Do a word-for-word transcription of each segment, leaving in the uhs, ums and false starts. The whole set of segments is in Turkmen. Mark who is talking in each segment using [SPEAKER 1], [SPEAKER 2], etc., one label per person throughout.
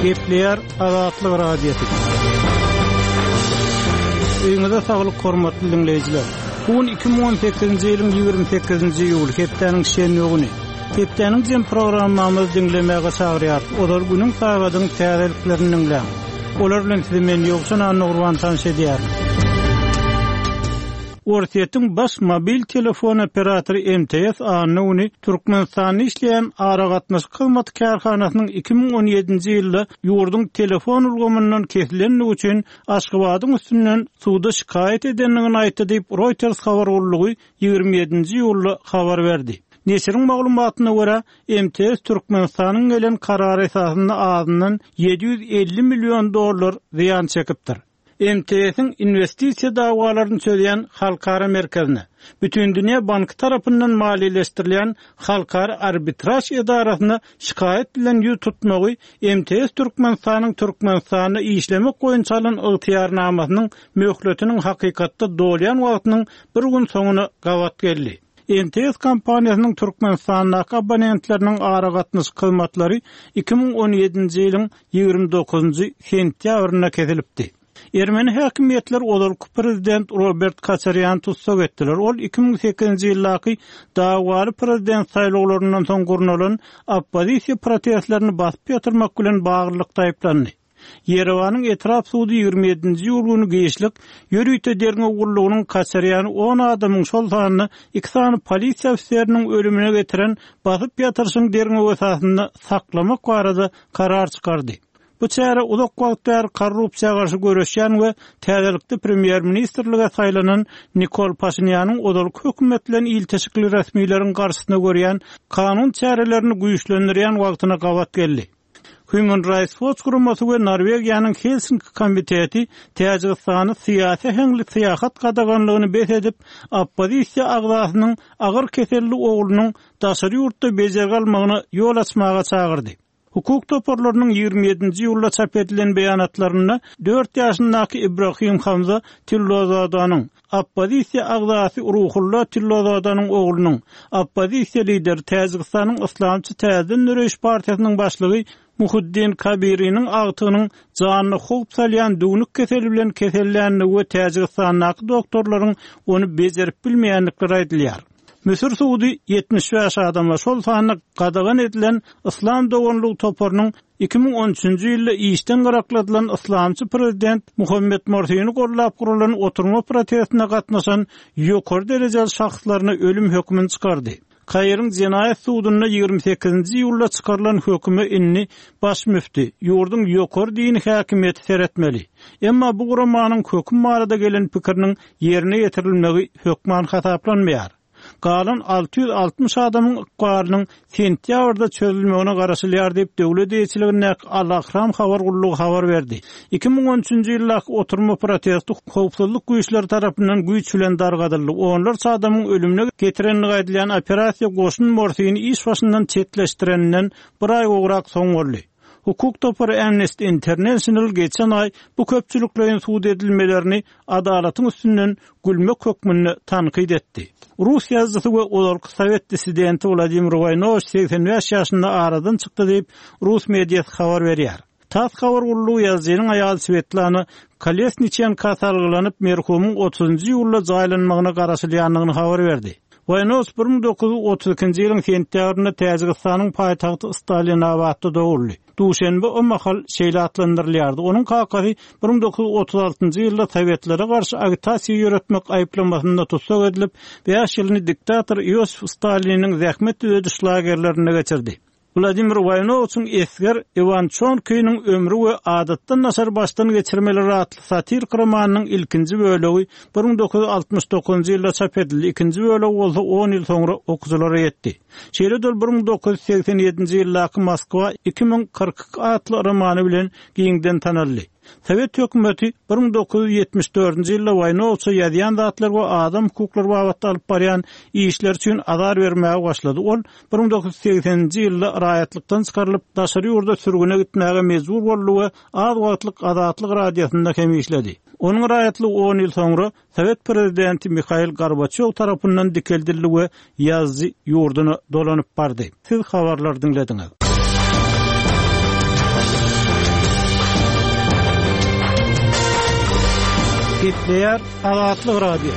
[SPEAKER 1] Gepleyer Azatlyk radiosu. Öňüňizde saglyk hormatly dinleýijiler. Bu iki bin on sekizinji ýylyň ýigirme sekizinji iýul hepdeniň şenýoguny. Hepdeniň jem programmamyzy dinlemäge çagyrýar. Olar günüň sabatyň täzeliklerini dinleýär. Olar bilen sizi men ýokşan Nurwan tanış edýär. Ortiýetiň baş mobil telefon operatory M T S anyny Türkmenistanda işleýän aragatnaş hyzmat karhanasynyň iki bin on ýedinji ýylda ýurdun telefon ulgamyndan kesilenligi üçin Aşgabatyň üstünden suwda şikayet edenligini aýtdy diýip Reuters habar urlugy ýigirme ýedinji ýylda habar berdi. Neşiriň maglumatyna görä M T S Türkmenistanyň gelen karary esasynda azyndan yedi yüz elli milyon dollar ziyan çekipdir. M T S'in investisiya dawalaryny çözeýän halkara merkezine, bütün dünýä banky tarapyndan maliýeleşdirilen halkara arbitraj edarasyna şikayet bilen ýüz tutmagy M T S Türkmenistanyň Türkmenistanda işlemek goýunça alan ygtyýarnamasynyň möhletiniň hakykatda dolýan wagtynyň bir gün soňuna gawat geldi. M T S kompaniýasynyň Türkmenistandaky abonentleriniň aragatnaş hyzmatlary iki bin on ýedinji ýylyň ýigirme dokuzunjy sentýabryna kesilipdi. Ermeni häkimetler olarky prezident Robert Kaçaryan tutsak etdiler. Ol iki bin sekizinji ýyldaky dawary prezident saýlawlaryndan soň gurnulan oppozisiýa protestlerini basyp ýatyrmak bilen baglyqda aýplandy. Yerewanyň etraf suwdy ýigirme ýedinji ýyl güni geşlik ýörüýte derňe gurlugynyň Kaçaryan on adamyň şol sanyny iki sany polisiýa ofiseriniň ölümine getiren basyp ýatyrşyň derňe esasynda saklamak barada karar çykardy. Bu çäre uzak wagtlar korrupsiýaga garşy görüşýän we täzelikde premier ministrlige saýlanan Nikol Pashinýanyň odalyk hökümet bilen ilteşikli resmiýlerin garşysyna görýän kanun çärelerini güýçlendirýän wagtyna gawat geldi. Human Rights Watch gurulmasy we Norwegiýanyň Helsinki komiteti Täjikistany syýasy heňli syýahat gadaganlygyny besedip, oppozisiýa agzasynyň agyr keselli oglunyň daşary ýurtda bejerge almagyna ýol açmaga çagyrdy. Hukuk toparlarynyň ýigirme ýedinji ýylda çap edilen beýanatlaryna dört ýaşyndaky Ibrahim Hamza Tillozadanyň oppozisiýa agzasy Ruhullah Tillozadanyň oglunyň oppozisiýa lideri Täjikistanyň Islamçy Täzeden Nureyş partiýasynyň başlygy Muhuddin Kabiriniň agtynyň janyny howp salýan düwnük keseli bilen kesellänligi we Täjikistanyň doktorlaryň onu bejerip bilmeýänlikleri aýdylýar. Müsür Suudi yetmiş beş adamla şol sanyny gadagan edilen İslam doganlyk toparynyň iki bin on üçinji ýylda işden garakladylan Islamçy prezident Muhammed Morsiýny gollap gurulan oturma protestine gatnaşan ýokary derejeli şahslaryna ölüm hökmüni çykardy. Kaýryň jenaýat suwdyna ýigirme sekizinji ýylda çykarylan höküme inni baş müfti ýurdun ýokary dini häkimeti seretmeli. Emma bu guramanyň höküm barada gelen pikiriniň ýerine ýetirilmegi hökman hasaplanmaýar. Galan alty yüz altmış adamyň ykbarynyň sentýabrda çözülmegine garaşylýar diýip döwlet ýetkiligine Al-Ahram habar gurulugy habar berdi. iki bin on üçinji ýyldaky oturma protesti howpsuzlyk güýçleri tarapyndan güýç bilen dargadyldy. Onlarca adamyň ölümine getirenligi aýdylan operasiýa goşun Morsiýny iş başyndan çetleşdirenden bir aý ograk soň boldy. Hukuk topary Amnesty International geçen ay bu köpçülüklerin suud edilmelerini adalatyň üstünden gülmek hökmüni tanqid etdi. Rus ýazgysy we olarky Sowet dissidenti Vladimir Voynoviç seksen beş ýaşynda aradan çykdy diýip Rus mediýasy habar berýär. Tas habar gurulugy ýazgynyň aýaly Svetlana Kolesnichenko kasalgylanyp merhumyň otuzunjy ýylda jaýlanmagyna garaşylýanlygyny habar berdi. Voynoviç bir bin dokuz yüz otuz ikinji ýylyň sentýabrynda Täjikistanyň paýtagty Stalinabadda doguldy. Duşenbe o mahal şeýle atlandyrylýardy. Onuň kakasy bir bin dokuz yüz otuz altynjy ýylda Sowetlara garşy agitasiýa ýöretmek aýplamasynda tutsak edilip, beş ýylyny diktator Iosif Staliniň zähmet ödüş lagerlerine geçirdi. Vladimir Voynoviçiň esger Ivan Chonkynyň ömrü we adatdan nasar başdan geçirmeleri atly satirik romanynyň ilkinji bölegi bir bin dokuz yüz altmış dokuzunjy ýylda çap edildi. Ikinji bölegi bolsa on ýyl soňra okuzylara ýetdi. Şeýle bir bin dokuz yüz seksen ýedinji ýyldaky Moskwa iki bin kırk atly romany bilen giňden tanaldy. Sowet hökümeti bir bin dokuz yüz yetmiş dördünjy ýylda Voynoviçe ýazýan zatlar we adam hukuklary babatda alyp barýan işler üçin azar bermäge başlady. Ol bir bin dokuz yüz sekseninji ýylda raýatlykdan çykarylyp daşary ýurda sürgüne gitmäge mejbur boldy we az wagtlyk azatlyk radiosynda hem işledi. Onuň raýatlygy on ýyl soňra Sowet prezidenti Mikhail Gorbaçov tarapyndan dikeldildi we ýazgy ýurduny dolanyp bardy. Siz habarlar dinlediňiz. Gepleýär Azatlyk radio.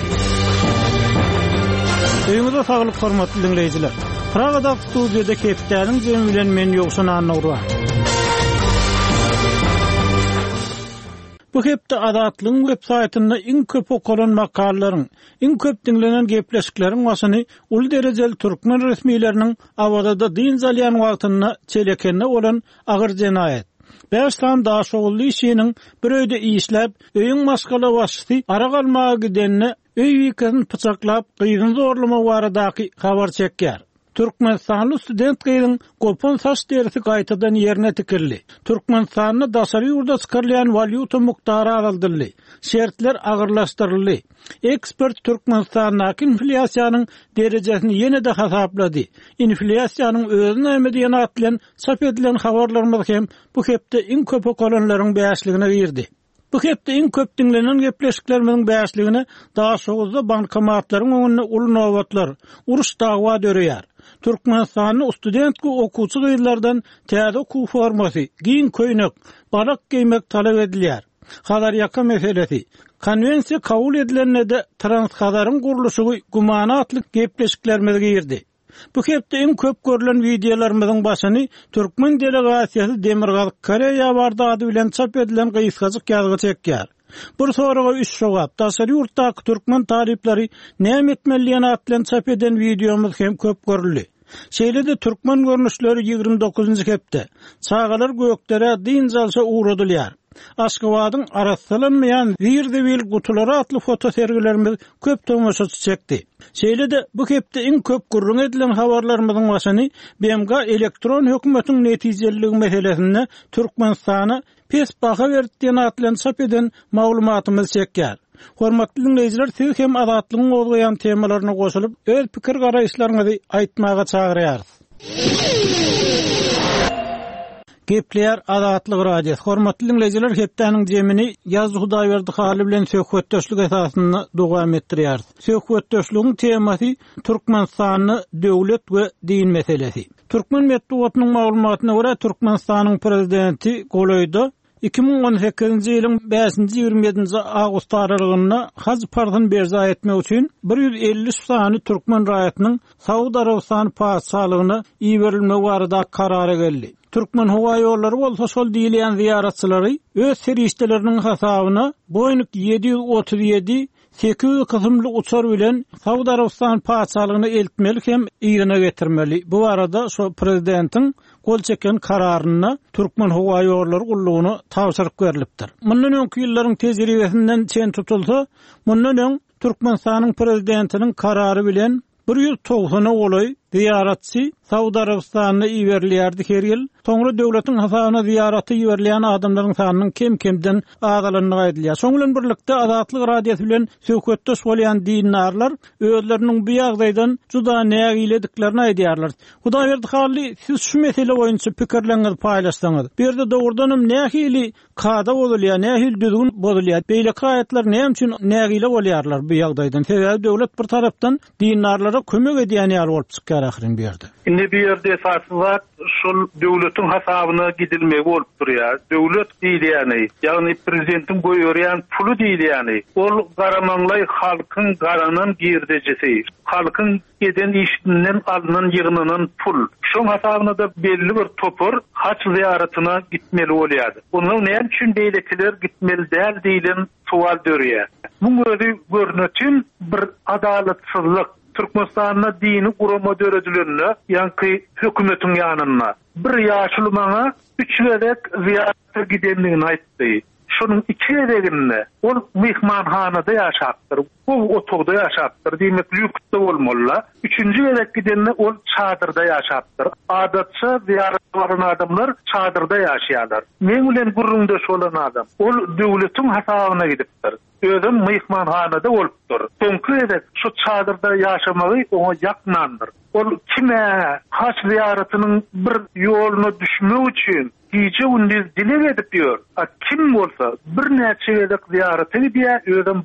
[SPEAKER 1] Öýüňizde saglyk hormatly dinleýijiler. Pragada studiýada Keptäniň jemi bilen men ýoksun anawra. Bu hepde Azatlyň web saytynda iň köp okulan makalalaryň, iň köp dinlenen gepleşikleriň başyny uly derejeli türkmen resmiýetleriniň awada din zalýan wagtyna çelekende olan agyr jenaýet. beş tam daş ogully işiniň bir öýde işläp, öýüň maskala başly ara galmagy gidenne öý wikesin pyçaklap, gyýyny zorlama baradaky habar çekýär. Türkmenistanly student gyýyň gopun saç derisi gaýtadan ýerine tikildi. Türkmenistanyny daşary ýurda çykyrlayan valyuta muktary araldyrly. Şertler agyrlaşdyryldy. Ekspert Türkmenistanyň inflasiýanyň derejesini ýene-de hasaplady. Inflasiýanyň özüne emediýän atlan çap edilen habarlarymyz hem bu hepde iň köp okulanlaryň beýasligine girdi. Bu hepde iň köp dinlenen gepleşiklerimiň beýasligine daha şoguzda bankomatlaryň öňünde uly nowatlar, uruş dawa döreýär. Türkmenistanyň studentki okuwçy gyýlardan täze okuw formasy, giň köýnek, barak giýmek talap edilýär. Hadar ýaka meselesi. Konwensiýa kabul edilende transkadaryň gurulşy gumana atlyk gepleşiklerimiz girdi. Bu hepde iň köp görülen videolarymyzyň başyny türkmen delegasiýasy Demirgaz Koreýa bardady bilen çap edilen gysgaçyk ýazgy çekýär. Bir soraga üç jogap. Daşary ýurtdaky türkmen taripleri näme etmeliýän atlan çap eden videomyz hem köp görüldi. Şeýlede türkmen görnüşleri ýygrimi dokuzunçy hepde. Çağalar gökdere din jalşa uğradylýar. Aşgabatyň arassalanmayan wirde wil gutulary atly foto sergilerimiz köp tomoşaçy çekdi. Şeýlede bu hepde iň köp gurrun edilen habarlarymyzyň başyny B M G elektron hökümetiň netijeliligi meselesinde Türkmenistana pes baha berdiýän atlan çap eden maglumatymyz çekýär. Hormatly dinleýijiler, siz hem Azatlygyň gozgaýan temalaryna goşulyp öz pikir garaýşlaryňyzy aýtmaga çagyrýarys. Gepleýär Azatlyk radio. Hormatly dinleýijiler, hepdäniň jemini ýazgy Hudaýberdi haly bilen söhbetdeşlik esasynda dowam etdirýärys. Söhbetdeşligiň temasy Türkmenistanyň döwlet we din meselesi. Türkmen medeniýetiniň maglumatyna görä Türkmenistanyň prezidenti Goloýda iki ming on sekizinçi ýylyň beşinji ýygrimi ýedinçi awgust aralygynda Haj partyny berza etmek üçin bir ýüz elli sany türkmen raýatynyň Saudi Arabistany paçalygyna iýerilme barada karara geldi. Türkmen howa ýollary bolsa şol diýilen ziyaratçylary öz serişdeleriniň hasabyna Boeing yedi yüz otuz ýedi sekiz yüz kysymly uçar bilen Saudi Arabistan paçalygyna eltmeli hem ýygyna getirmeli. Bu arada şo prezidentiň gol çeken kararyna Türkmen howa ýollary gullugyny tapşyryk berilipdir. Mundan öňki ýyllaryň tejribesinden çen tutulsa, mundan öň Türkmenistanyň prezidentiniň karary bilen bir yüz togsany goly ziyaratçy Saudi Arabistanyna iýerilýärdi her ýyl. Soňra döwletiň hasabyna ziyaraty ýerilýän adamlaryň sanynyň kem-kemden azalanlygy aýdylýar. Şoň bilen birlikde Azatlyk radiosy bilen söhbetdeş bolýan dinarlar özleriniň bu ýagdaýdan juda näme ilediklerini aýdýarlar. Hudaýberdi haly, siz şu mesele boýunça pikirlerinizi paýlaşsaňyz. Bir de dogrudanam nähili kada bolýar, nähili düzgün bolýar. Beýle haýatlar näme üçin nägile bolýarlar bu ýagdaýdan? Sebäbi döwlet bir tarapdan dinarlara kömek edýän ýer bolup çykýar ahyryň bir ýerde.
[SPEAKER 2] Indi bir ýerde esasy şol döwletiň hasabyna gidilmegi bolup durýar. Döwlet diýilýäni, ýagny prezidentiň goýurýan pulu diýilýäni, ol garamaňlay halkyň garanan girdejesi. Halkyň geden işinden alınan ýygynynyň pul. Şoň hasabyna da belli bir topur haç ziyaratyna gitmeli bolýardy. Onuň näme üçin beýlekiler gitmeli däl diýilen sual dörýär. Bu görnütün bir adaletsyzlyk Türkmenistanyň dini gurama döredilenine, ýa-ni hökümetiň ýanyna bir ýaşulmaňa üç welek ziyaratga gidenligini aýtdy. Şunun iki welekinde ol mehmanhanada ýaşapdyr, bu otogda ýaşapdyr, diýmek lüksde bolmaly. Üçüncü welek gidende ol çadyrda ýaşapdyr. Adatça ziyarat baran adamlar çadyrda ýaşaýarlar. Men bilen gurrundaş bolan adam ol döwletiň hasabyna gidipdir. Özüm mehmanhanada bolupdyr. Konkret şu çadyrda ýaşamagy oňa ýaknandyr. Ol kime haç ziyaratynyň bir ýoluny düşmek üçin gece gündüz dile edip diyor. A kim bolsa bir näçe welek ziyaraty diýär, özüm baryp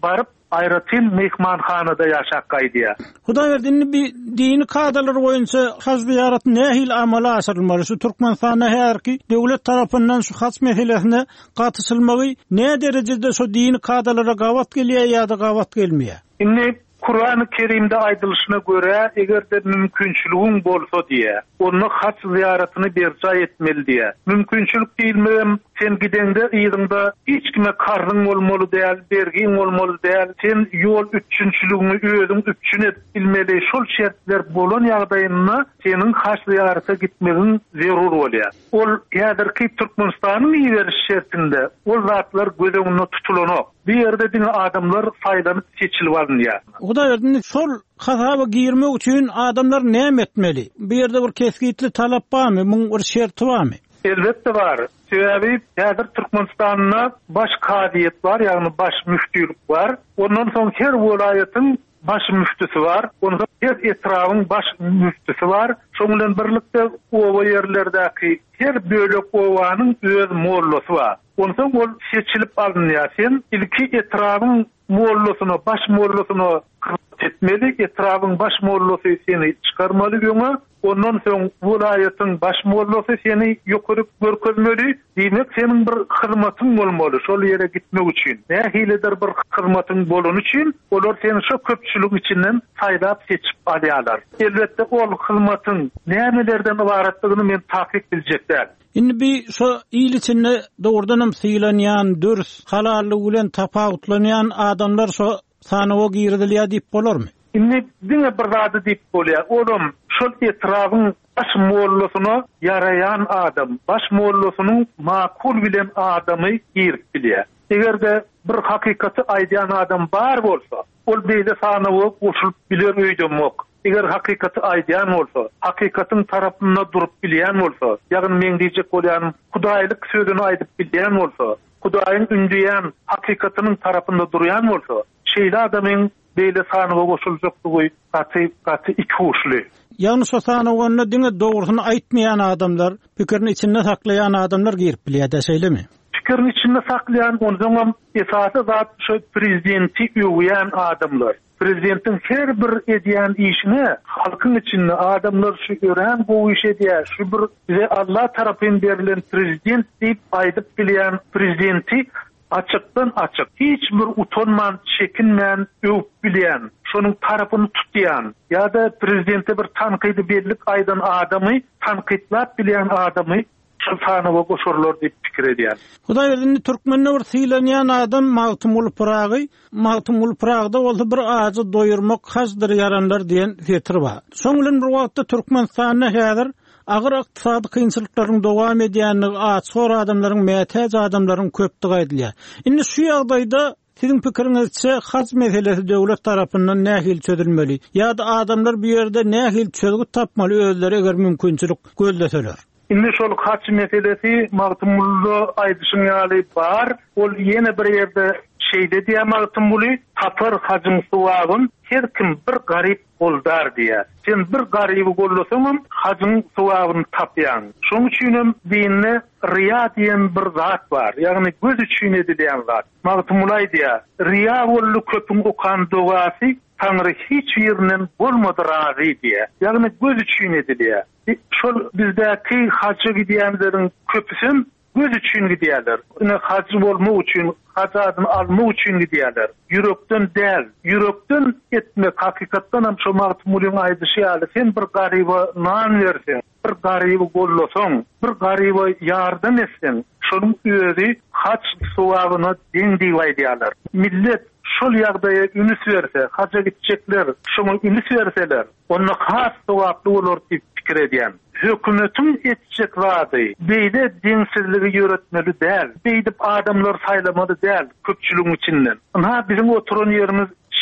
[SPEAKER 2] aýratyn mehmanhanada ýaşakgaýdy.
[SPEAKER 1] Hudaýberdini bir dini kadalar boýunça haz ziyaret nähil amala asyrylmaly? Şu Türkmenistana herki döwlet tarapyndan şu has meselesine gatysylmagy ne derejede şu dini kadalara gawat gelýär ýa-da gawat gelmeýär?
[SPEAKER 2] Inni Kur'an-ı Kerim'de aydılışına göre eğer de mümkünçülüğün bolsa diye onu haç ziyaretini berca etmeli diye. Mümkünçülük değil mi? Sen gidende ýygyňda hiç kime karryň bolmaly däl, bergiň bolmaly däl. Sen yol üçünçülüğünü özüň üçün et bilmeli. Şol şertler bolan ýagdaýynda senin haç ziyarete gitmegiň zerur bolýar. Ol ýa-da Türkmenistanyň ýer şertinde ol zatlar gözeňinde tutulanok. Bir yerde dine adamlar faýdanyp seçilip alınýar.
[SPEAKER 1] Hudaýberdini şol hasaba girmek üçin adamlar näme etmeli? Bir yerde bir kesgitli talap barmy? Muň bir şerti barmy?
[SPEAKER 2] Elbette var. Sebebi häzir Türkmenistanyna baş kadiyet var, ýagny baş müftülük var. Ondan soň her welaýatyň baş müftüsi var. Ondan her etrawyň baş müftüsi var. Şoň bilen birlikde o ýerlerdäki her bölek owanyň öz mollasy var. Ondan ol seçilip alınýar. Sen ilki etrawyň mollasyny, baş mollasyny etmeli, etrawyň baş mollasy seni çykarmaly göňe. Ondan soň welaýatyň baş mollasy seni ýokuryp görkezmeli. Diýmek senin bir hyzmatyň bolmaly şol ýere gitmek üçin. Nähilidir bir hyzmatyň bolan üçin olar seni şo köpçülik içinden saýlap seçip alýarlar. Elbetde ol hyzmatyň nämelerden ibaratlygyny men takyk biljekler.
[SPEAKER 1] Indi bir şu ýyl içinde dogrudanam syýlanýan, dürs, halallyk bilen tapawutlanýan adamlar şu sanawa girdilýär diýip bolarmy?
[SPEAKER 2] Indi diňe bir zady diýip bolýar. Olam şol etrawyň baş mollasyny ýarayan adam, baş mollasynyň makul bilen adamy girip bilýär. Egerde bir hakikaty aýdýan adam bar bolsa, ol beýle sanawa goşulyp biler öýdemok. Eger hakikaty aýdýan bolsa, hakikatyň tarapynda durup bilýän bolsa, ýagny men diýjek bolýan Hudaýlyk sözüni aýdyp bilýän bolsa, Hudaýyň ündüýän hakikatynyň tarapynda durýan bolsa, şeýle adamyň beýle sanawa goşuljakdygy gaty gaty iki hoşly.
[SPEAKER 1] Ýagny şu sanawyny diňe dogrusyny aýtmaýan adamlar, pikirini içinde saklaýan adamlar girip bilýär deseýlemi?
[SPEAKER 2] Pikirini içinde saklaýan, ondan esasy zat şu prezidenti öwýän adamlar. Prezidentin her bir edýän işini halkyň içinde adamlar şu gören bu iş edýär. Şu bir bize Allah tarapyn berilen prezident diýip aýdyp bilýän prezidenti açykdan açyk, hiç bir utanman, çekinmän öwüp bilýän, şonuň tarapyny tutýan ýa-da prezidente bir tanqydy berlik aýdan adamy tanqytlap bilýän adamy şultanywa goşurlar diýip pikir edýär.
[SPEAKER 1] Hudaýberdini türkmenne bir syýlanýan adam Magtymul Pragy, Magtymul Pragda bolsa bir ağacı doýurmak hazdyr yaranlar diýen fetr bar. Şoň bilen bir wagtda Türkmenistanyna häzir agyr ykdysady kynçylyklaryň dowam edýänligi açyk adamlaryň mätäz adamlaryň köpdigi aýdylýar. Indi şu ýagdaýda siziň pikiriňizçe has meselesi döwlet tarapyndan nähil çözülmeli? Ýa-da adamlar bir ýerde nähil çözgü tapmaly özleri eger mümkinçilik gözleseler?
[SPEAKER 2] Indi şol haç meselesi Magtymulda aýdyşyň ýaly bar. Ol ýene bir ýerde şeýde diýär Magtymuli, tapar hacym suwagyn her kim bir garip boldar diýär. Sen bir garyby gollasaň hacym suwagyny tapýan. Şoň üçin dinne riya diýen bir zat bar. Ýagny göz üçin edilen zat. Magtymulay diýär. Riya bolly köpüň okan dowasy Tanrı hiç ýerinden bolmady razy diýär. Ýagny göz üçin edilýär. Şol bizdäki hacı gidýänleriň köpüsün göz üçin gidýärler. Ine hacı bolmak üçin, hajadyny almak üçin gidýärler. Yürekden däl, yürekden etmek hakykatdan hem şo Magtymulň aýdyşy ýaly sen bir garyba nan bersen, bir garyby gollasaň, bir garyba ýardam etsen, şonuň özi haç suwagyna deň diýip aýdýarlar. Millet şol ýagdaýa üns berse, haja gitjekler, şoňa üns berseler, onu has sowaply bolar diýip pikir edýän. Hökümetin etjek wady, beýle deňsizligi ýöretmeli däl, beýdip adamlar saýlamaly däl köpçüligiň içinden. Ha bizim oturan ýerimiz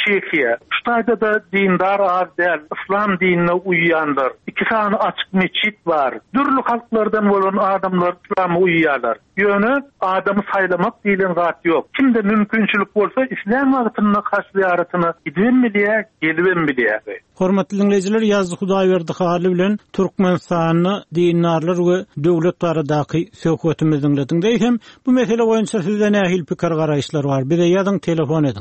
[SPEAKER 2] şekiye. Şuayda da dindar az değil, İslam dinine uyuyanlar. İki tane açık meçit var. Dürlü halklardan olan adamlar İslam'a uyuyorlar. Yönü adamı saylamak dilen zat yok. Kimde mümkünçülük olsa İslam vaktine karşı ziyaretine gidin mi diye, gelin mi diye.
[SPEAKER 1] Hormatly dinleyijiler, Yazdy Hudaýberdi haly bilen Türkmenistanyny dinarlar we döwlet baradaky söhbetimizi dinlediňde hem bu mesele boýunça sizden nähil pikir garaýşlar bar. Bir de ýazyň, telefon edin.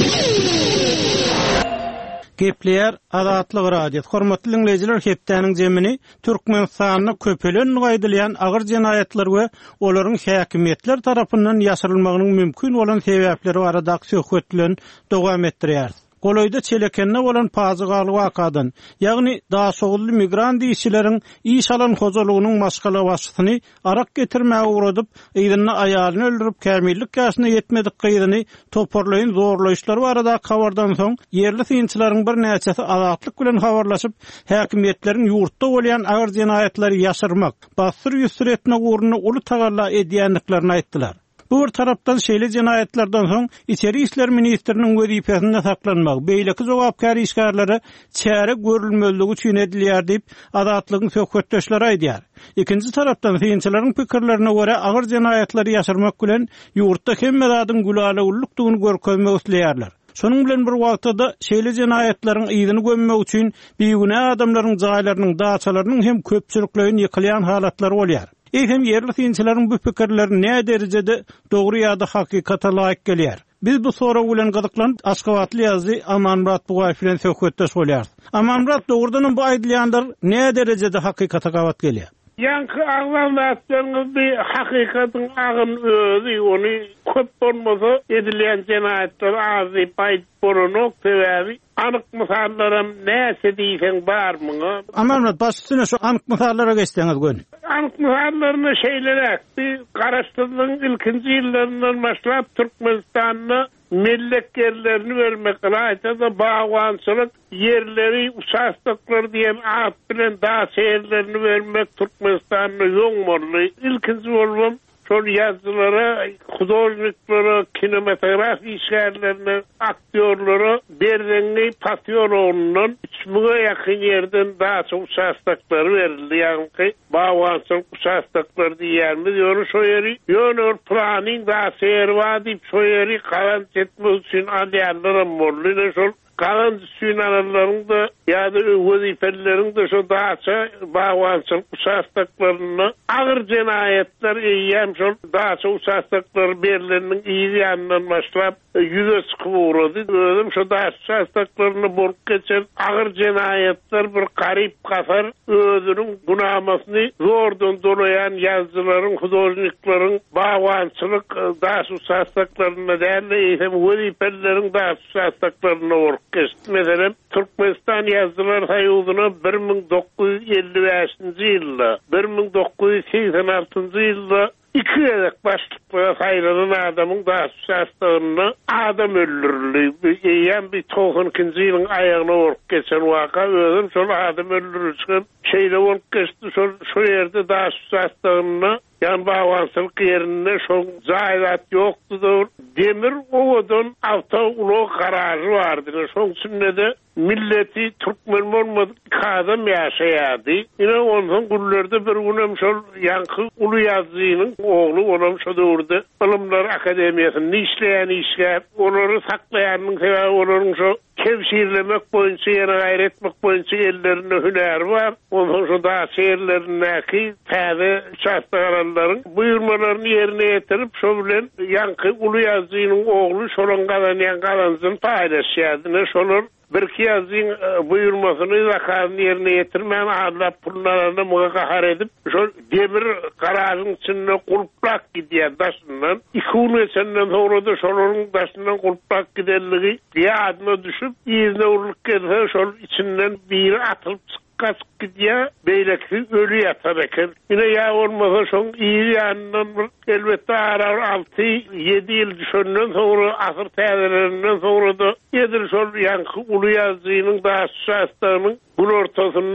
[SPEAKER 1] Gepler Azatlyk radio. Hormatly dinleyijiler, hepdeniň jemini Türkmenistanyny köpelen gaýdylýan agyr jenaýatlar we olaryň häkimetler tarapyndan ýaşyrylmagynyň mümkin bolan sebäpleri barada söhbet bilen dowam etdirýär. Goloyda çelekenne bolan pazygaly wakadan, ýagny daha sogully migrant işçileriň iş alan hojalygynyň maşgala başçysyny arak getirmäge uğradyp, ýygyny aýalyny öldürip kämillik ýaşyna ýetmedik gyýdyny toparlaýyn zorlaýşlar barada habardan soň yerli synçylaryň bir näçesi azatlyk bilen habarlaşyp, häkimetleriň ýurtda bolýan agyr jenaýatlary ýaşyrmak, basyr ýüzüretmek ugruna uly tagalla edýänliklerini aýtdylar. Bu bir tarapdan şeýle jenaýatlardan soň içeri işler ministriniň wezipesinde saklanmak, beýleki jogapkar işgärlere çäre görülmeligi üçin edilýär diýip Azatlygyň söhbetdeşleri aýdýar. Ikinji tarapdan synçylaryň pikirlerine görä agyr jenaýatlary ýaşyrmak bilen ýurtda hemme zadyň gülalyglygyny görkezmek isleýärler. Şonuň bilen bir wagtda şeýle jenaýatlaryň ýygyny gömmek üçin beýgüne adamlaryň jaýlarynyň, daçalarynyň hem köpçüliklerini ýykylýan halatlary bolýar. Eýhem yerli synçylaryň bu pikirleri näme derejede dogry ýa-da hakykata laýyk gelýär. Biz bu sora bilen gyzyklanyp Aşgabatly ýazdy Amanmurat Bugaýew bilen söhbetdeş bolýar. Amanmurat, dogrudan bu aýdylýanlar näme derejede hakykata gabat gelýär?
[SPEAKER 3] Yankı ağlanmattığınız bir hakikatin ağın özü, onu köp olmasa edilen cinayetler azı payt borunok sebebi anık misallarım neyse deysen var mı?
[SPEAKER 1] Amanmurat, başüstüne şu anık misallara geçtiğiniz gün.
[SPEAKER 3] Anık misallarını şeyler bir karıştırdığın ilkinci yıllarından başlayıp Türkmenistan'la millek yerlerini vermek layıkta da bağvansılık yerleri usastıklar diyen ağıt bilen dağ seyirlerini vermek Türkmenistan'la yonmurlu. İlkinci olmam son yazılara, hudojniklara, kinematograf işgärlerine, aktörlere berdenli Patiyoloğlu'nun üçmüge yakın yerden daha çok usastıkları verildi. Yani ki bağvansılık usastıkları diyermi diyoruz o yeri. Yönür planin daha seyir var deyip o yeri kalan etmek için alyanlarım morlu. Ne sol kalan süynanaların da ya da vazifelerin de şu dağça bağvansılık usastıklarını ağır cinayetler eyyem şu dağça usastıkları berilerinin iyi yanından başlayıp yüze sıkı uğradı. Ödüm şu dağça usastıklarını bork geçen ağır cinayetler bir garip kafar ödünün gunamasını zordan dolayan yazıların, hudojniklerin bağvansılık dağça usastıklarına değerli eyyem vazifelerin dağça usastıklarına bork geçti. Mesela Türkmenistan yazdılar sayıldığına bir min dokuz yüz elli beşinci yılda, bir min dokuz yüz seksen altıncı yılda iki yedek başlıklara sayılanan adamın daha susastığını adam öldürülü. Eğen bir toğun ikinci yılın ayağına ork geçen vaka ödüm. Sonra adam öldürülsün şeyle ork geçti. Şu yerde daha susastığını yan bağvansılık yerinde şu zayidat yoktu da demir oğudun avta ulu kararı vardı. Şu sünnede milleti Türkmen olmadık kadam yaşayadı. Yine ondan gullerde bir günem şol yankı ulu yazıyının oğlu onam şu doğurdu. Ilimlar Akademiyası'nın işleyen işler, onları saklayanın sebebi onların şu kevşirlemek boyunca yana gayretmek boyunca ellerinde hüner var. Ondan şu daha şehirlerindeki tabi şahtalarların buyurmalarını yerine getirip şu bilen yankı ulu yazıyının oğlu şolun kalan yan kalansın paylaşıyordun. Şolun bir iki yazıyın buyurmasını zakarını yerine getirmeyen adla pullarını muhakahar edip şu demir garajın içinde kulplak gidiyor daşından. İki unu senden sonra da şolun daşından kulplak giderliği diye adına düşüp izne uğurluk gelirse şol içinden biri atılıp kaçıp gidiyor, beyleki ölü yatar eken. Yine ya olmasa son iyi yanından elbette arar altı yedi yıl düşünden sonra asır teyzelerinden sonra da yedir son yankı ulu yazıyının daha şahslarının bunun ortasını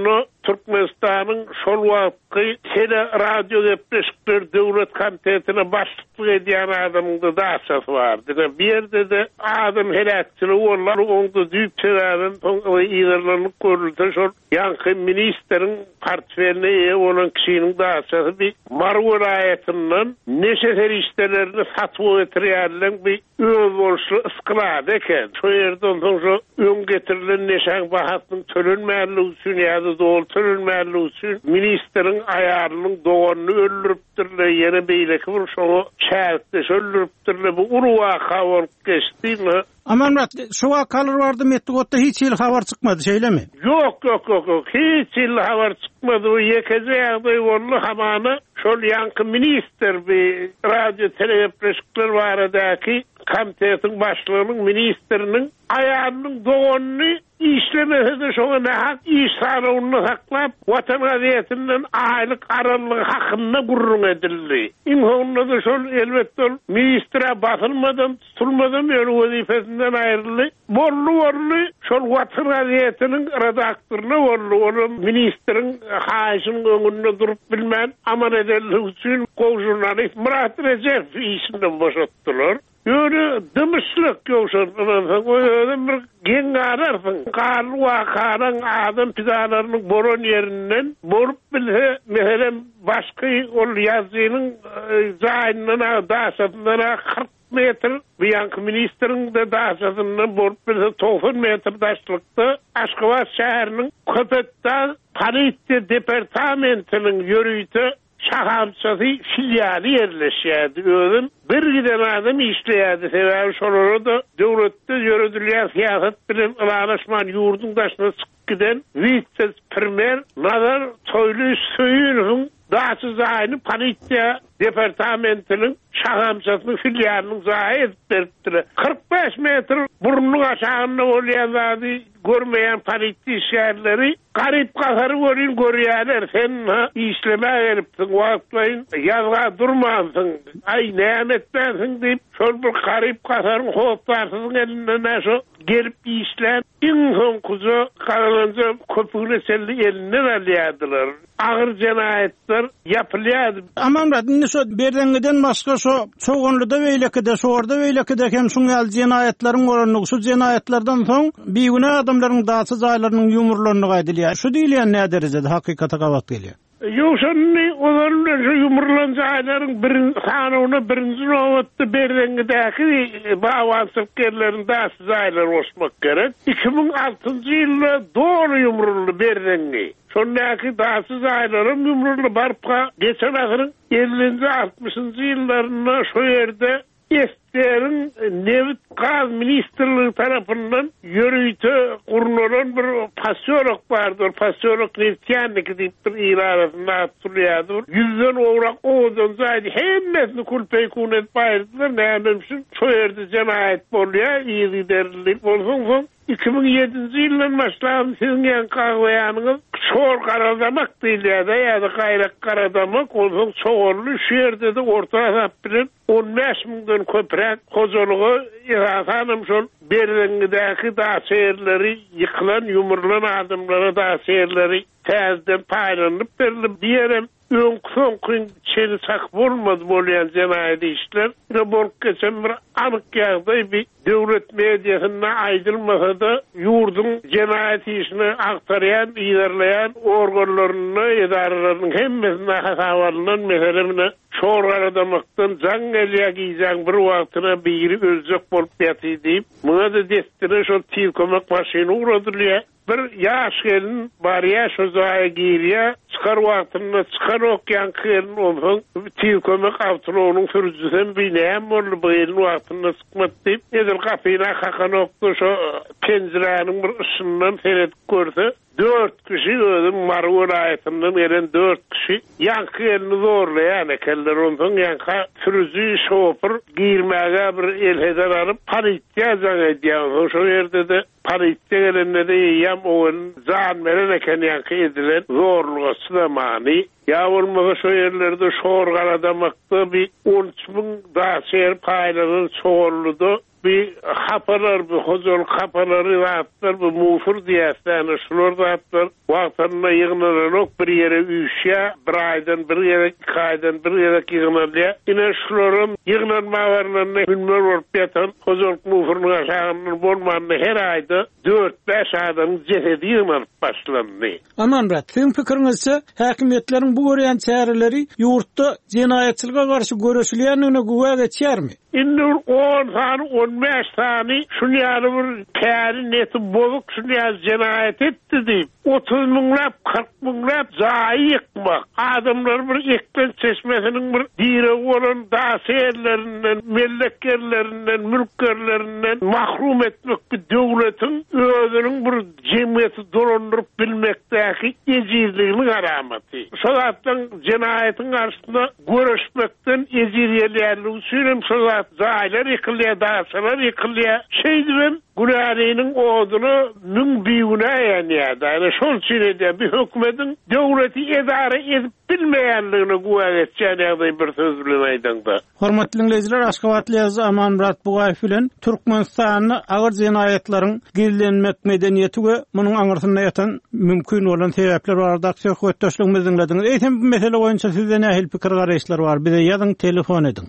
[SPEAKER 3] Türkmenistan'ın şol wagtky tele radio gepleşikler döwlet komitetine başlyk edýän adamyň da daşasy bardy. Bir ýerde de adam helakçylygy bollar, oňda düýp sebäbin oňa ýerlerini görüldi. Şol ýanky ministeriň portfeline eýe bolan kişiniň daşasy bir Marw vilayatynyň neşe feriştelerini satyp getirýärler bir öz bolşy ıskılady eken. Şo ýerden soň öň getirilen neşe bahatynyň tölenmäligi üçin ýa-da dol tölenmäligi üçin ministeriň aýarynyň doganyny öldüripdirler, ýene beýleki bir şoňa şäherde öldüripdirler. Bu urwa habar geçdi.
[SPEAKER 1] Aman Murat, şu wakalar bardy Metgotda hiç ýyl habar çykmady, şeýlemi?
[SPEAKER 3] Yok, yok, yok, yok. Hiç ýyl habar çykmady. Bu ýekezi ýagdaý boldy hamana. Şol ýanky minister bir radio telewiziýalar baradaky komitetiň başlygynyň ministeriniň aýarynyň doganyny işlemese şoňa nähak iş sarawyny saklap, watan gazetiniň aýlyk aralygy hakynda gurrun edildi. Imhonda da şol elbetde ministre basylmadan, tutulmadan öňe wezifesinden aýryldy. Bollu bollu şol watan gazetiniň redaktoryny bollu, onu ministeriň haýyşynyň öňünde durup bilmän aman edildi üçin gowy jurnalist Murat Recep işinden boşatdylar. Ýöne dymyşlyk ýokşar, öňden bir geň gararsyn. Garwa karan adam pidalarynyň boron ýerinden borup bilse, meselem başky ol ýazynyň zaýynyna daşatyndan kırk metr, bir ýanky ministeriň de daşatyndan borup bilse doksan metr daşlykda Aşgabat şäheriniň Köpekdağ polisiýa departamentiniň ýörüýte şahamçasy filiali yerleşýärdi. Özüm bir giden adam işleýärdi. Sebäbi şolary da döwletde ýöredilýän siýasat bilen ylanaşman ýurdun daşyna çykyp giden vice-premier Nazar Toýly Söýünowyň daşy zaýyny polisiýa departamentiniň şahamçasynyň filialiniň zaýy edip beripdir. kırk beş metr burnuň aşagynda bolýan zady görmeýän polisiýa şäherleri garyp gahary görýän görýärler. Sen işleme beripdiň, wagtlaýyn ýazga durmansyň. Ay nämetmäsiň diýip şol bir garyp gaharyň howplarsyň elinden näşo gelip işlän iň soňkuzy garalanja köpügne selli elinden alýardylar. Agyr jenaýetler ýapylýardy.
[SPEAKER 1] Aman Murat, indi şo berdengiden başga şo çoğunluda beýlekide, şorda beýlekide hem şuň ýaly jenaýetleriň oranlygy, şu jenaýetlerden soň biýgüne adamlaryň daşy zaýlarynyň ýumurlaryny gaýdylýar. Şu diýilýän näde derejede hakykata gabat gelýär.
[SPEAKER 3] Ýokşany olarlar şu ýumurlan zaýlaryň bir sanawyna birinji nowatda berdengidäki bawansyklarlaryň daşy zaýlary bolmak gerek. iki ming altynjy ýylda dolu ýumurly berdengi. Şondaky daşy zaýlaryň ýumurly barpa geçen asyryň ellinji altmışynjy ýyllaryna şo ýerde Esterin Nevit Gaz Ministerliği tarafından yürüyte kurulan bir pasyolog vardır. Pasyolog Nevtyanlık deyip bir ilarasında hatırlıyordur. Yüzden uğrak oğuzdan zaydı. Hemmesini kulpeyi kunet bayırdılar. Ne anlamışsın? Şu yerde cenayet boluyor. İyi liderlik olsun son. iki ming yedinji ýyldan başlap sizin ýan kahweýanyňyz şor garadamak diýilýär ya da gaýrak garadamak olsa şoğurlu şu ýerde de orta hasap bilen on beş miňden köprek hojalygy ýasanam şol berdengidäki daşerleri ýykylan ýumurlan adamlara daşerleri täzeden paýlanyp berilip diýerim. Öňküň gün çeli sak bolmady bolýan jenaýat işler. Rabork geçen bir anyk ýagdaý bir döwlet mediasyna aýdylmasa da ýurdun jenaýat işini aktarýan, ýerleýän organlaryny, edaralarynyň hemmesine hasabalynan meselemine şor garadamakdan jaň gelýär giýjäň bir wagtyna biri özjek bolup ýaty diýip, muňa da destire şol tilkomak maşyny uradylýar. Bir yaş gelin bariya şu zaya giriya çıkar vaktinde çıkar okyan kıyırın olsun tilkomak avtoloğunun sürücüsen bineyem oldu bu elin vaktinde çıkmat deyip edil kapıyla kakan oktu şu pencerenin bir ışığından seyredip gördü. Dört kişi ödüm Marw vilayetinden gelen dört kişi yankı elini zorlayan ekeller ondan yanka sürücü şoför girmeye bir elheden alıp polisiýa jaň edýär. Şu yerde de polisiýa gelende de ýam oğun zan veren eken yankı edilen zorluğa sınamani. Ya olmaga şu yerlerde şor garadamakda bir on üç bin daşer paýlanan şoğurludu. bir hapalar, bir hozol hapaları rahatlar, bir mufur diyastani şular rahatlar. Vaqtanına yığınaran ok bir yere üyüşya, bir aydan bir yere, iki aydan bir yere yığınarlar. Yine şularım yığınanmalarına hünmer olup yatan, hozol mufurun aşağının bolmanını her ayda dört beş aydan cesedi yığınarıp başlandı.
[SPEAKER 1] Aman brat, sizin fikirinizce hakimiyetlerin bu göreyen çareleri yurtta cinayetçiliğe karşı görüşülenine güve geçer mi?
[SPEAKER 3] Indi on tane, on beş tane şunu yani bir kâri neti bozuk şunu yani cinayet etti deyip otuz minlap, kırk minlap zayi yıkmak. Adamlar bir eklen çeşmesinin bir dire olan dağ seyirlerinden, mellekkerlerinden, mülkkerlerinden mahrum etmek bir devletin özünün bir cemiyeti dolandırıp bilmekteki ecizliğinin arameti. Solattan cinayetin karşısında görüşmekten ecizliğini söyleyeyim solat. Zaylar yıkılıyor, dağsalar yıkılıyor. Şeydiren Gülhari'nin oğlunu mün büyüğüne yanıydı. Yani şol çiğnede bir hükümetin devleti idare edip bilmeyenliğini güven edeceğine bir söz bilemeydin da.
[SPEAKER 1] Hormatly dinleyijiler, Aşgabatly ýazgy Aman Murat Bugay bilen Türkmenistanyny agyr jinayetlaryň gizlenmek medeniyeti we munyň aňyrtynda ýatan mümkin bolan sebäpler barada söhbetdeşligimizi dinlediňiz. Eýsem bu mesele boýunça sizde nähil pikir garaşlar bar? Bize ýazyň, telefon edin.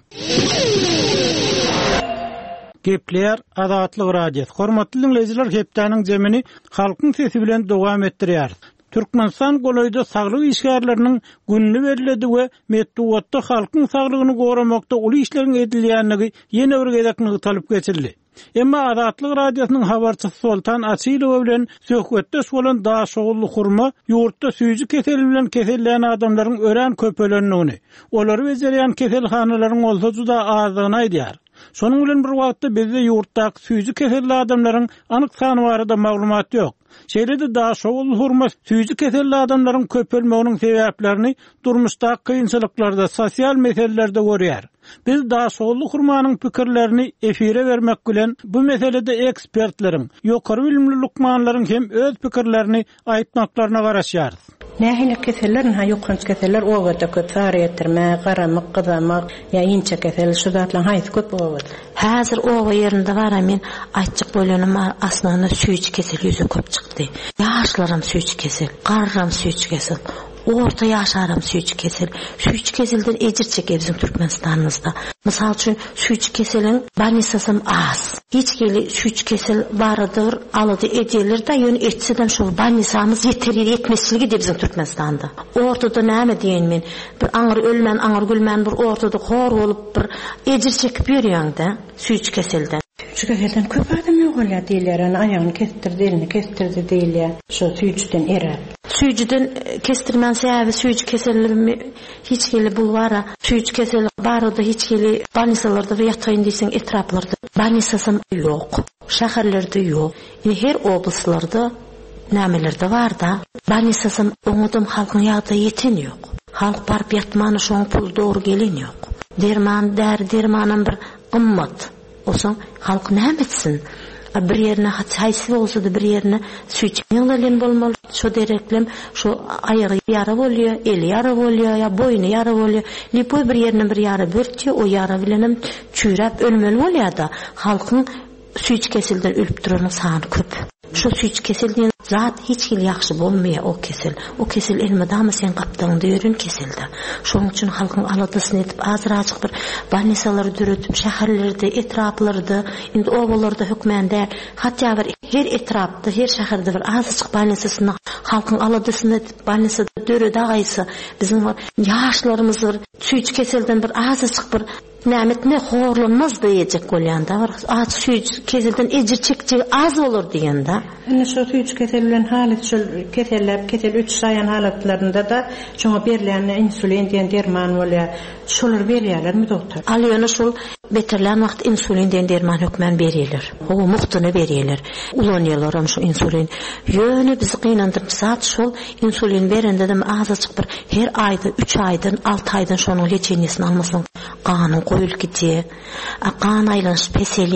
[SPEAKER 1] Gepler Azatlyk Radio. Hormatly dinleyijiler, hepdeniň jemini halkyň sesi bilen dowam etdirýär. Türkmenistan golaýda saglyk işgärleriniň günni beriledi we medeniýetde halkyň saglygyny goramakda uly işleriň edilýänligi ýene bir gezekni talyp geçirildi. Emma Azatlyk Radiosynyň habarçysy Sultan Asylow bilen söhbetde bolan daha şogully hurma ýurtda süýji keseli bilen kesellän adamlaryň ören köpelenligini, olary bejerýän keselhanalaryň bolsa juda azyny aýdýar. Şonuň bilen bir wagtda bizde ýurtdaky süýji keselli adamlaryň anyk sany barada maglumat ýok. Şeýlede daha şogul hurma süýji keselli adamlaryň köpelmeginiň sebäplerini durmuşdaky kynçylyklarda, sosial meselelerde görýär. Biz daha şogul hurmanyň pikirlerini efire vermek bilen bu meselede ekspertleriň, ýokary bilimli lukmanlaryň hem öz pikirlerini aýtmaklaryna garaşýarys.
[SPEAKER 4] Nähili kesellerin ha ýokany keseller owada köp sary ýetirme, garamak, gyzamak, ýa-inçe kesel şu zatlaryň haýsy köp owada.
[SPEAKER 5] Häzir owa ýerinde bara men aýtjak bolýanym aslında süýji kesel ýüze köp çykdy. Ýaşlarym süýji kesel, garram süýji kesel. Orta ýaşarym süýji kesel. Süýji keselden ejir çeker bizim Türkmenistanymyzda. Mysal üçin süýji keseliň banisasym az. Hiç geli süýji kesel baradyr, alydy edeler da ýöne etseden şu banisamyz ýeterli ýetmesligi de bizim Türkmenistanda. Ortada näme diýen men? Bir aňyr ölmän, aňyr gülmän bir ortada hor bolup bir ejir çekip ýörýäň-de süýji keselden.
[SPEAKER 4] Süýji keselden köp adam ýogalýar diýler, aýagyny kestirdi, elini kestirdi diýler. Şu süýjiden erer.
[SPEAKER 5] Süýjiden kestirmän sebäbi süýji kesellerimi hiç geli bulwara süýji kesel barada hiç geli banisalarda we ýataýyn diýseň etraplarda banisasym ýok. Şäherlerde ýok. Ine her oblastlarda nämelerde bar da banisasym oňudum halkyň ýagda ýeten ýok. Halk barp ýatmany şoň pul dogry gelen ýok. Derman, der dermanyn bir gymmat. Osaň halk näme etsin? Bir yerine haýsy bolsa da bir yerine süýçmeňlerden bolmaly. Şo dereklem şo aýagy ýara bolýar, eli ýara bolýar, ýa boyny ýara bolýar. Lipoy bir yerine bir ýara börtje, o ýara bilenim çüýräp ölmeli bolýar da halkyň süýç kesilden ölüp duranyň sany köp. Şu süýç kesilden zat hiç gil ýaxşy bolmaýar o kesel. O kesel elmedama sen gapdaňda ýörün keselde. Şoň üçin halkyň aladysyny etip azraçyk bir banisalar dürütüp şäherlerde, etraplarda, indi owalarda hükmende, hatda bir her etrapda, her şäherde bir azıçyk banisasyny halkyň aladysyny etip banisada dörede gaýsy bizim ýaşlarymyz bir süýç keselden bir azıçyk bir nämetne horlanmaz diýecek bolýanda var. Az süýç keselden ejir çekjek az bolur diýende.
[SPEAKER 4] Ene şu süýç kesel bilen halat şol keseller, kesel üç saýan halatlarynda da şoňa berilen insulin diýen derman bolýar. Şolar berýärlermi doktor?
[SPEAKER 5] Alýany şol beterlen wagt insulin diýen derman hökmen berýärler. O muhtyny berýärler. Ulanýarlar hem şu insulin. Ýöne bizi gynandyrýan zat şol insulin berende de azajyk bir her aýda üç aýdan alty aýdan şonuň lечениýesini almasaň ganyň goýulyp gitýär. Akan aýlanyş peseli,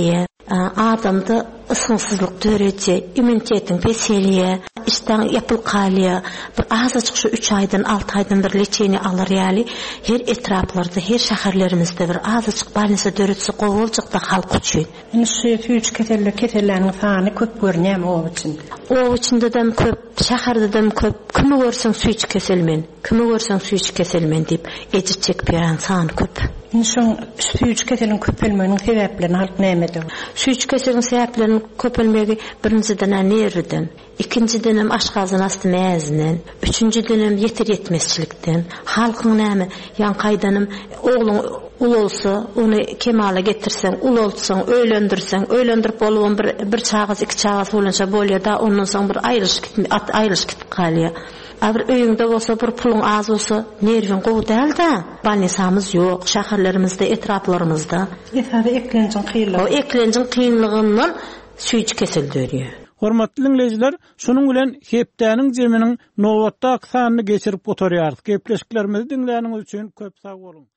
[SPEAKER 5] adamda ısınsızlık töreci, immunitetin peseliye, işten yapıl kalya, bir azıcık şu üç aydan altı aydan bir leçeni alır yani, her etraflarda, her şehirlerimizde bir azıcık balnisa döretse qovolcuk da halk üçün.
[SPEAKER 4] Yani suyuç keteller, ketellerinin sani köp görünýär o için.
[SPEAKER 5] O içinde de köp, şehirde de köp, kimi görsen suyuç keselmen, kimi görsen suyuç keselmen deyip, ecit çek beren sani köp.
[SPEAKER 4] Şoň suyuç ketelin köpelmeginiň sebäplerini halk nämedir?
[SPEAKER 5] Suyuç keselin sebäplerini köpelmegi birinciden nereden, ikinciden hem aşgazyn asty mäzinden, üçüncüden hem yeter yetmezçilikden. Halkyň näme? Ýan kaýdanım oğlun ul olsa, onu kemala getirsen, ul olsan, öýlendirsen, öýlendirip bolup bir bir çağız, iki çağız bolança bolýar da ondan soň bir aýryş gitmi, at aýryş gitip kalýar. Aber öýüňde bolsa bir pulun az bolsa, nerwin gowy däl da. Balnisamyz ýok, şäherlerimizde, etraplarymyzda.
[SPEAKER 4] Ýa-da eklenjin kynlygy.
[SPEAKER 5] O eklenjin kynlygyndan süýç kesildirýär.
[SPEAKER 1] Hormatly dinleyijiler, şonuň bilen hepdäniň jeminiň nowatda aksanyny geçirip oturýardyk. Gepleşiklerimizi dinläniňiz üçin köp sag bolun.